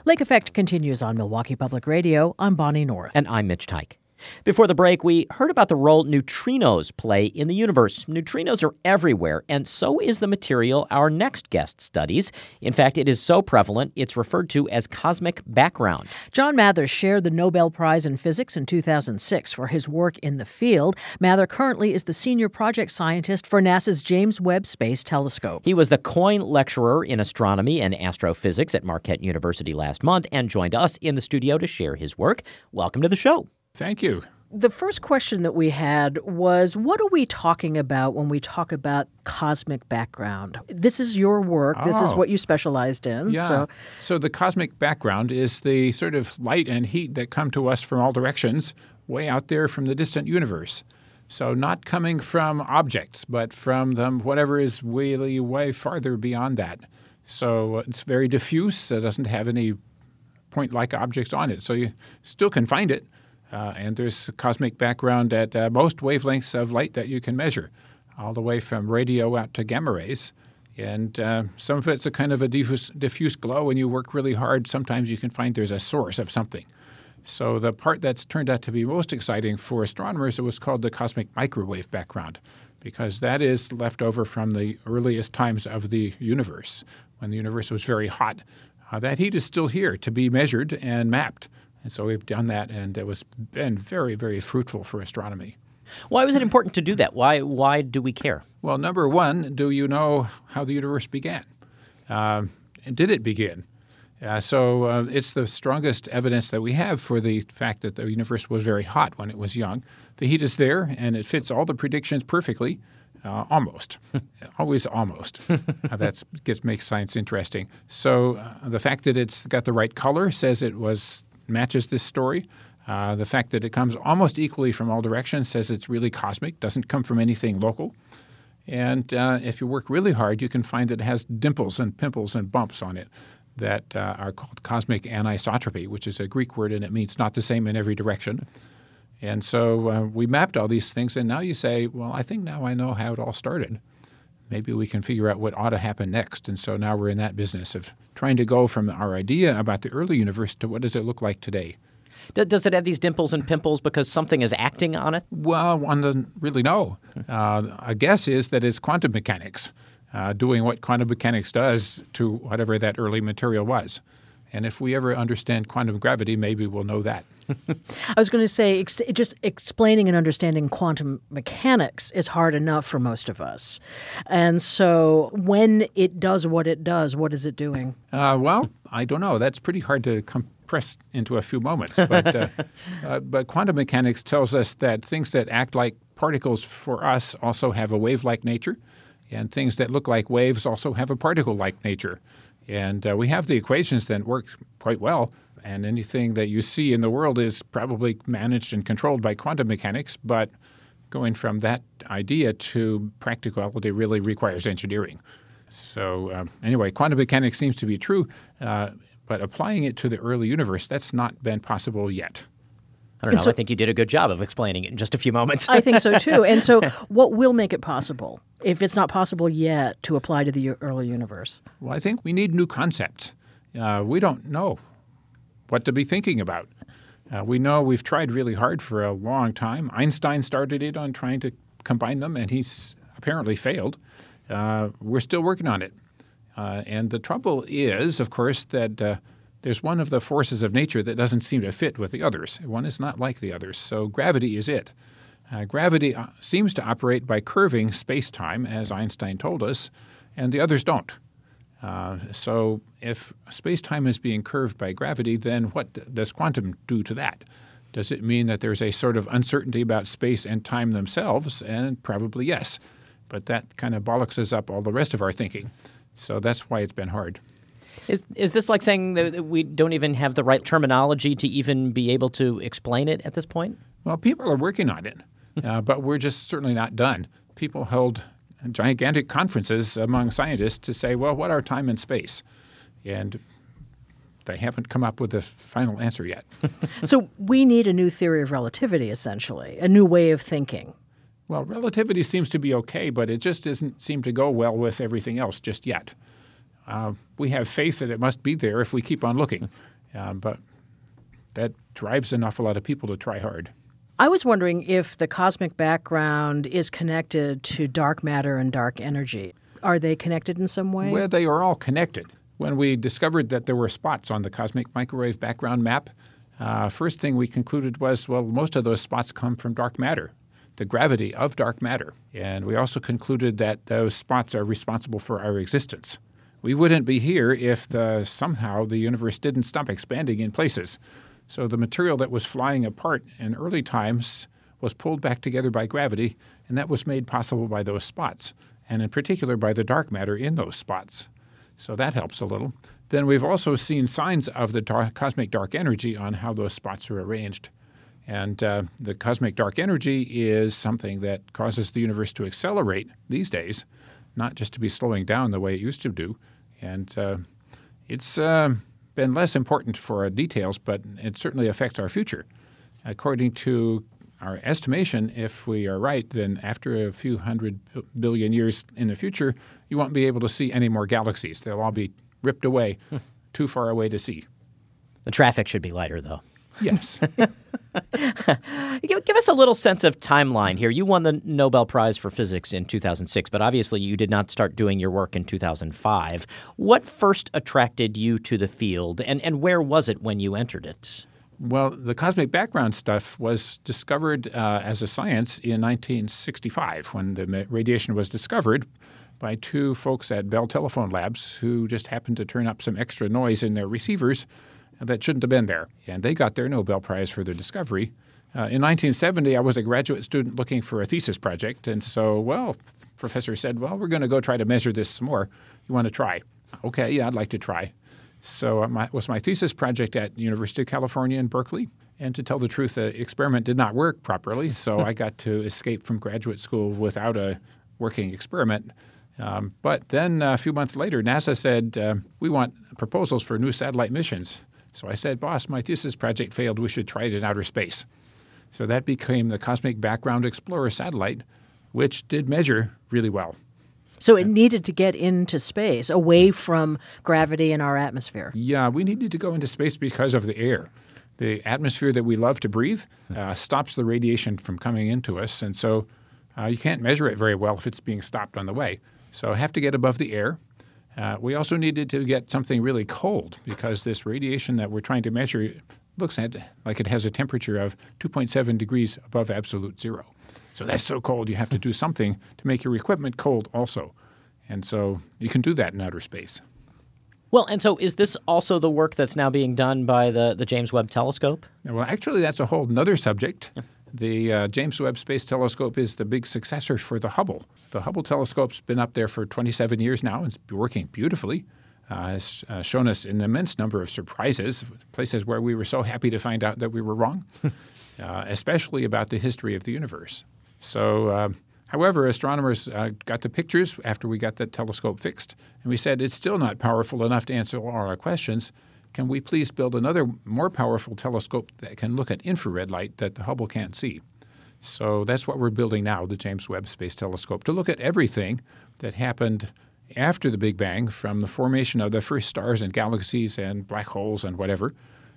Lake Effect continues on Milwaukee Public Radio. I'm Bonnie North. And I'm Mitch Teich. Before the break, we heard about the role neutrinos play in the universe. Neutrinos are everywhere, and so is the material our next guest studies. In fact, it is so prevalent, it's referred to as cosmic background. John Mather shared the Nobel Prize in Physics in 2006 for his work in the field. Mather currently is the senior project scientist for NASA's James Webb Space Telescope. He was the Coyne Lecturer in Astronomy and Astrophysics at Marquette University last month and joined us in the studio to share his work. Welcome to the show. Thank you. The first question that we had was, what are we talking about when we talk about cosmic background? This is your work. This is what you specialized in. Yeah. So the cosmic background is the sort of light and heat that come to us from all directions way out there from the distant universe. So not coming from objects, but from whatever is really way farther beyond that. So it's very diffuse. It doesn't have any point-like objects on it. So you still can find it. And there's cosmic background at most wavelengths of light that you can measure, all the way from radio out to gamma rays. And some of it's a kind of a diffuse glow. When you work really hard, sometimes you can find there's a source of something. So the part that's turned out to be most exciting for astronomers was called the cosmic microwave background, because that is left over from the earliest times of the universe, when the universe was very hot. That heat is still here to be measured and mapped. And so we've done that, and it was been very, very fruitful for astronomy. Why was it important to do that? Why do we care? Well, number one, do you know how the universe began? And did it begin? So it's the strongest evidence that we have for the fact that the universe was very hot when it was young. The heat is there, and it fits all the predictions perfectly. Almost. Always almost. Makes science interesting. So the fact that it's got the right color says matches this story. The fact that it comes almost equally from all directions says it's really cosmic, doesn't come from anything local. And if you work really hard, you can find that it has dimples and pimples and bumps on it that are called cosmic anisotropy, which is a Greek word, and it means not the same in every direction. And so we mapped all these things, and now you say, well, I think now I know how it all started. Maybe we can figure out what ought to happen next. And so now we're in that business of trying to go from our idea about the early universe to what does it look like today. Does it have these dimples and pimples because something is acting on it? Well, one doesn't really know. A guess is that it's quantum mechanics doing what quantum mechanics does to whatever that early material was. And if we ever understand quantum gravity, maybe we'll know that. I was going to say, just explaining and understanding quantum mechanics is hard enough for most of us. And so when it does, what is it doing? Well, I don't know. That's pretty hard to compress into a few moments. But quantum mechanics tells us that things that act like particles for us also have a wave-like nature, and things that look like waves also have a particle-like nature. And we have the equations that work quite well, and anything that you see in the world is probably managed and controlled by quantum mechanics, but going from that idea to practicality really requires engineering. So anyway, quantum mechanics seems to be true, but applying it to the early universe, that's not been possible yet. I don't know. I think you did a good job of explaining it in just a few moments. I think so, too. And so what will make it possible, if it's not possible yet, to apply to the early universe? Well, I think we need new concepts. We don't know what to be thinking about. We know we've tried really hard for a long time. Einstein started it on trying to combine them, and he's apparently failed. We're still working on it. And the trouble is, of course, that there's one of the forces of nature that doesn't seem to fit with the others. One is not like the others. So gravity is it. Gravity seems to operate by curving space-time, as Einstein told us, and the others don't. So if space-time is being curved by gravity, then what does quantum do to that? Does it mean that there's a sort of uncertainty about space and time themselves? And probably yes. But that kind of bollockses up all the rest of our thinking. So that's why it's been hard. Is this like saying that we don't even have the right terminology to even be able to explain it at this point? Well, people are working on it, but we're just certainly not done. People held gigantic conferences among scientists to say, well, what are time and space? And they haven't come up with a final answer yet. So we need a new theory of relativity, essentially, a new way of thinking. Well, relativity seems to be okay, but it just doesn't seem to go well with everything else just yet. We have faith that it must be there if we keep on looking. But that drives an awful lot of people to try hard. I was wondering if the cosmic background is connected to dark matter and dark energy. Are they connected in some way? Well, they are all connected. When we discovered that there were spots on the cosmic microwave background map, first thing we concluded was, well, most of those spots come from dark matter, the gravity of dark matter. And we also concluded that those spots are responsible for our existence. We wouldn't be here if somehow the universe didn't stop expanding in places. So the material that was flying apart in early times was pulled back together by gravity, and that was made possible by those spots, and in particular by the dark matter in those spots. So that helps a little. Then we've also seen signs of the cosmic dark energy on how those spots are arranged. And the cosmic dark energy is something that causes the universe to accelerate these days, not just to be slowing down the way it used to do. And it's been less important for our details, but it certainly affects our future. According to our estimation, if we are right, then after a few 100 billion years in the future, you won't be able to see any more galaxies. They'll all be ripped away, too far away to see. The traffic should be lighter, though. Yes. Give us a little sense of timeline here. You won the Nobel Prize for Physics in 2006, but obviously you did not start doing your work in 2005. What first attracted you to the field, and where was it when you entered it? Well, the cosmic background stuff was discovered as a science in 1965 when the radiation was discovered by two folks at Bell Telephone Labs who just happened to turn up some extra noise in their receivers that shouldn't have been there. And they got their Nobel Prize for their discovery. In 1970, I was a graduate student looking for a thesis project. And so, the professor said, well, we're going to go try to measure this some more. You want to try? Okay, yeah, I'd like to try. So it was my thesis project at University of California in Berkeley. And to tell the truth, the experiment did not work properly. So I got to escape from graduate school without a working experiment. But then a few months later, NASA said, we want proposals for new satellite missions. So I said, boss, my thesis project failed. We should try it in outer space. So that became the Cosmic Background Explorer satellite, which did measure really well. So it needed to get into space, away from gravity and our atmosphere. Yeah, we needed to go into space because of the air. The atmosphere that we love to breathe stops the radiation from coming into us. And so you can't measure it very well if it's being stopped on the way. So I have to get above the air. We also needed to get something really cold because this radiation that we're trying to measure looks like it has a temperature of 2.7 degrees above absolute zero. So that's so cold you have to do something to make your equipment cold also. And so you can do that in outer space. Well, and so is this also the work that's now being done by the James Webb Telescope? Well, actually, that's a whole other subject. Yeah. The James Webb Space Telescope is the big successor for the Hubble. The Hubble telescope's been up there for 27 years now and it's working beautifully. Has shown us an immense number of surprises, places where we were so happy to find out that we were wrong, especially about the history of the universe. So, however, astronomers got the pictures after we got the telescope fixed, and we said it's still not powerful enough to answer all our questions. Can we please build another more powerful telescope that can look at infrared light that the Hubble can't see? So that's what we're building now, the James Webb Space Telescope, to look at everything that happened after the Big Bang, from the formation of the first stars and galaxies and black holes and whatever,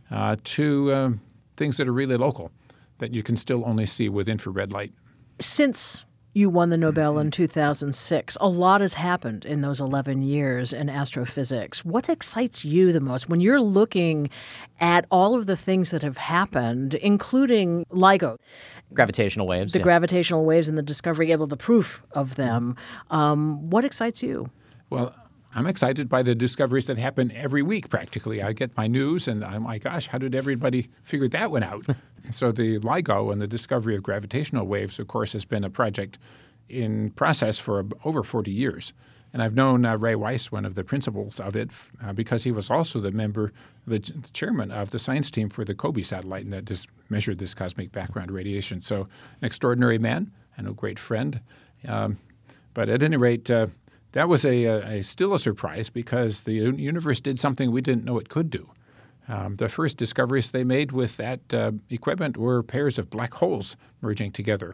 to things that are really local that you can still only see with infrared light. Since you won the Nobel in 2006, a lot has happened in those 11 years in astrophysics. What excites you the most when you're looking at all of the things that have happened, including LIGO? Gravitational waves. The gravitational waves and the discovery of the proof of them. What excites you? Well, I'm excited by the discoveries that happen every week practically. I get my news and I'm like, gosh, how did everybody figure that one out? So the LIGO and the discovery of gravitational waves, of course, has been a project in process for over 40 years. And I've known Ray Weiss, one of the principals of it, because he was also the chairman of the science team for the COBE satellite and that just measured this cosmic background radiation. So an extraordinary man and a great friend. But at any rate, that was still a surprise because the universe did something we didn't know it could do. The first discoveries they made with that equipment were pairs of black holes merging together.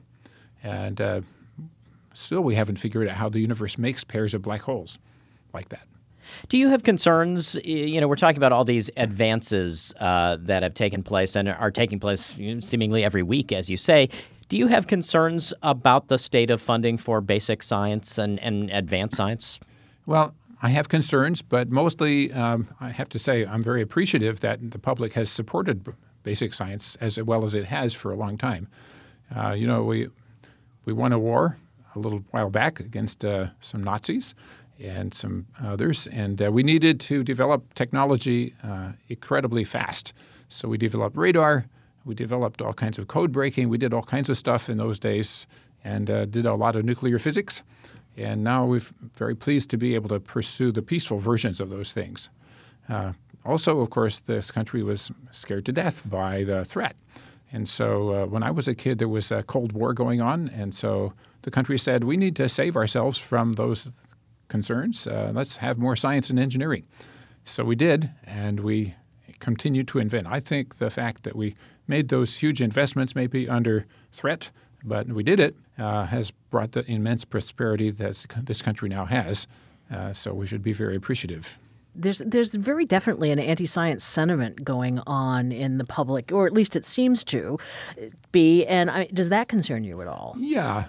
And still we haven't figured out how the universe makes pairs of black holes like that. Do you have concerns? We're talking about all these advances that have taken place and are taking place seemingly every week, as you say. Do you have concerns about the state of funding for basic science and advanced science? Well, I have concerns, but mostly I have to say I'm very appreciative that the public has supported basic science as well as it has for a long time. We won a war a little while back against some Nazis and some others, and we needed to develop technology incredibly fast. So we developed radar, we developed all kinds of code breaking, we did all kinds of stuff in those days, and did a lot of nuclear physics. And now we're very pleased to be able to pursue the peaceful versions of those things. Also, of course, this country was scared to death by the threat. And so when I was a kid, there was a Cold War going on, and so the country said, we need to save ourselves from those concerns. Let's have more science and engineering. So we did, and we continued to invent. I think the fact that we made those huge investments may be under threat, but we did it, has brought the immense prosperity that this country now has. So we should be very appreciative. There's very definitely an anti-science sentiment going on in the public, or at least it seems to be. And does that concern you at all? Yeah,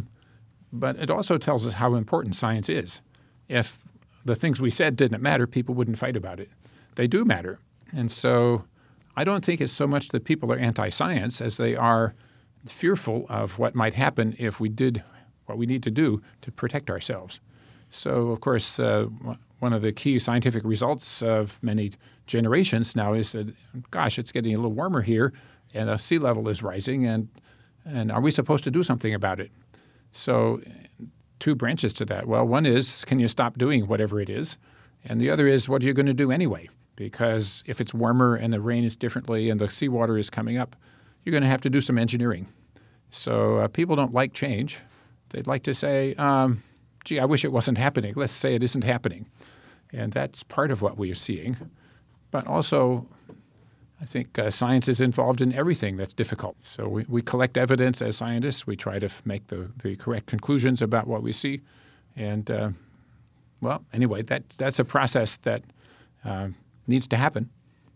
but it also tells us how important science is. If the things we said didn't matter, people wouldn't fight about it. They do matter. And so I don't think it's so much that people are anti-science as they are fearful of what might happen if we did what we need to do to protect ourselves. So, of course, one of the key scientific results of many generations now is that, gosh, it's getting a little warmer here, and the sea level is rising, and are we supposed to do something about it? So two branches to that. Well, one is, can you stop doing whatever it is? And the other is, what are you going to do anyway? Because if it's warmer and the rain is differently and the seawater is coming up, you're going to have to do some engineering. So people don't like change. They'd like to say, gee, I wish it wasn't happening. Let's say it isn't happening. And that's part of what we are seeing. But also, I think science is involved in everything that's difficult. So we collect evidence as scientists. We try to make the correct conclusions about what we see. And, well, anyway, that's a process that needs to happen.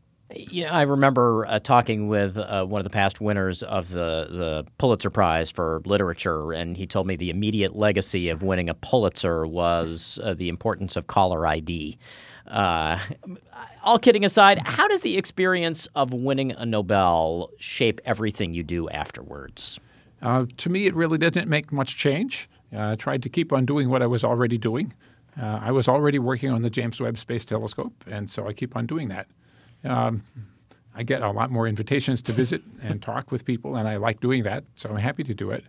I remember talking with one of the past winners of the Pulitzer Prize for Literature, and he told me the immediate legacy of winning a Pulitzer was the importance of caller ID. All kidding aside, how does the experience of winning a Nobel shape everything you do afterwards? To me, it really didn't make much change. I tried to keep on doing what I was already doing. I was already working on the James Webb Space Telescope, and so I keep on doing that. I get a lot more invitations to visit and talk with people, and I like doing that, so I'm happy to do it.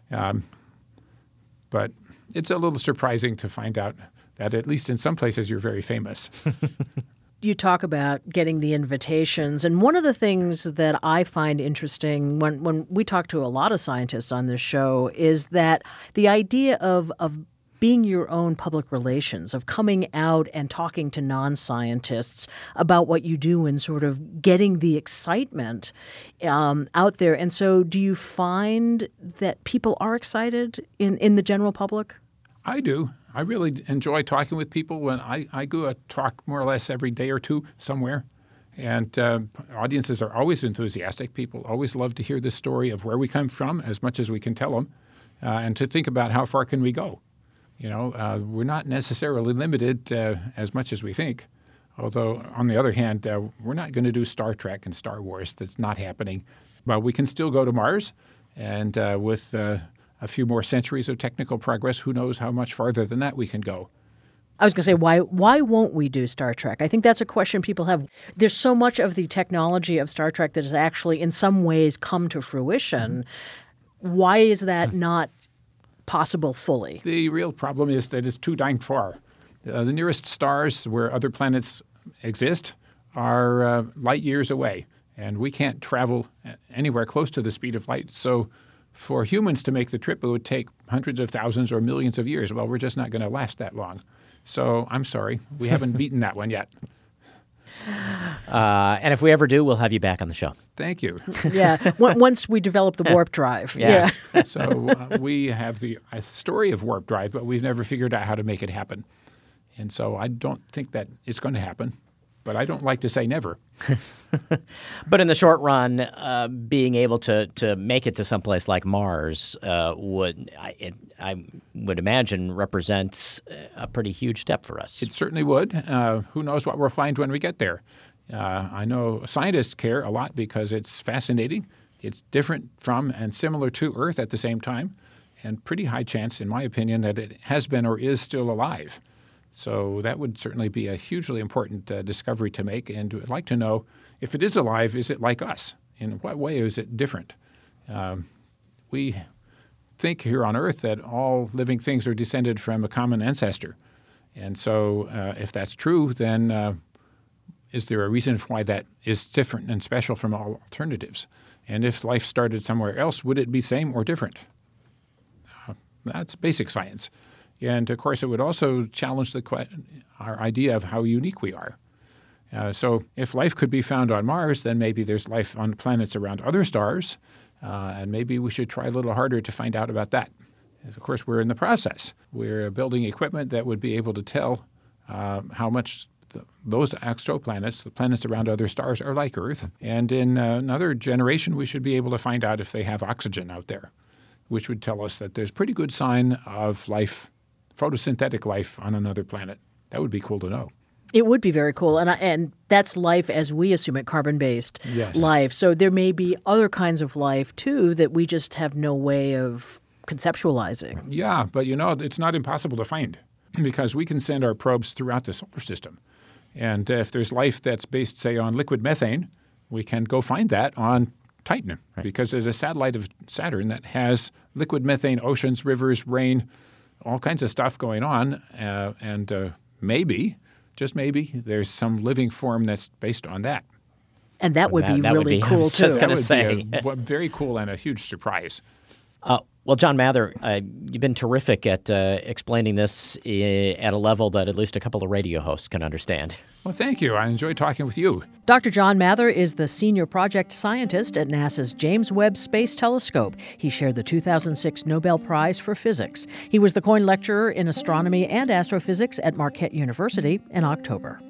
But it's a little surprising to find out that at least in some places you're very famous. You talk about getting the invitations, and one of the things that I find interesting when we talk to a lot of scientists on this show is that the idea of being your own public relations, of coming out and talking to non-scientists about what you do and sort of getting the excitement out there. And so do you find that people are excited in the general public? I do. I really enjoy talking with people. When I go a talk more or less every day or two somewhere. And audiences are always enthusiastic. People always love to hear the story of where we come from as much as we can tell them and to think about how far can we go. We're not necessarily limited as much as we think, although on the other hand, we're not going to do Star Trek and Star Wars. That's not happening. But we can still go to Mars, and with a few more centuries of technical progress, who knows how much farther than that we can go. I was going to say, why won't we do Star Trek? I think that's a question people have. There's so much of the technology of Star Trek that has actually in some ways come to fruition. Why is that not possible fully? The real problem is that it's too dang far. The nearest stars where other planets exist are light years away, and we can't travel anywhere close to the speed of light. So for humans to make the trip, it would take hundreds of thousands or millions of years. Well, we're just not going to last that long. So I'm sorry, we haven't beaten that one yet. And if we ever do, we'll have you back on the show. Thank you. Yeah, once we develop the warp drive. Yes. Yeah. So we have the story of warp drive, but we've never figured out how to make it happen. And so I don't think that it's going to happen, but I don't like to say never. But in the short run, being able to make it to someplace like Mars I would imagine represents a pretty huge step for us. It certainly would. Who knows what we'll find when we get there? I know scientists care a lot because it's fascinating. It's different from and similar to Earth at the same time, and pretty high chance, in my opinion, that it has been or is still alive. So that would certainly be a hugely important discovery to make, and I'd like to know, if it is alive, is it like us? In what way is it different? We think here on Earth that all living things are descended from a common ancestor. And so if that's true, then is there a reason why that is different and special from all alternatives? And if life started somewhere else, would it be same or different? That's basic science. And, of course, it would also challenge our idea of how unique we are. So if life could be found on Mars, then maybe there's life on planets around other stars, and maybe we should try a little harder to find out about that. As, of course, we're in the process. We're building equipment that would be able to tell how much those exoplanets, the planets around other stars, are like Earth. And in another generation, we should be able to find out if they have oxygen out there, which would tell us that there's pretty good sign of life, photosynthetic life on another planet. That would be cool to know. It would be very cool. And that's life as we assume it, carbon-based life. So there may be other kinds of life, too, that we just have no way of conceptualizing. Yeah, but it's not impossible to find because we can send our probes throughout the solar system. And if there's life that's based, say, on liquid methane, we can go find that on Titan because there's a satellite of Saturn that has liquid methane, oceans, rivers, rain, all kinds of stuff going on, and maybe, just maybe, there's some living form that's based on that. And that would be really cool, too. That would be very cool and a huge surprise. Well, John Mather, you've been terrific at explaining this at a level that at least a couple of radio hosts can understand. Well, thank you. I enjoyed talking with you. Dr. John Mather is the senior project scientist at NASA's James Webb Space Telescope. He shared the 2006 Nobel Prize for Physics. He was the Coyne Lecturer in Astronomy and Astrophysics at Marquette University in October.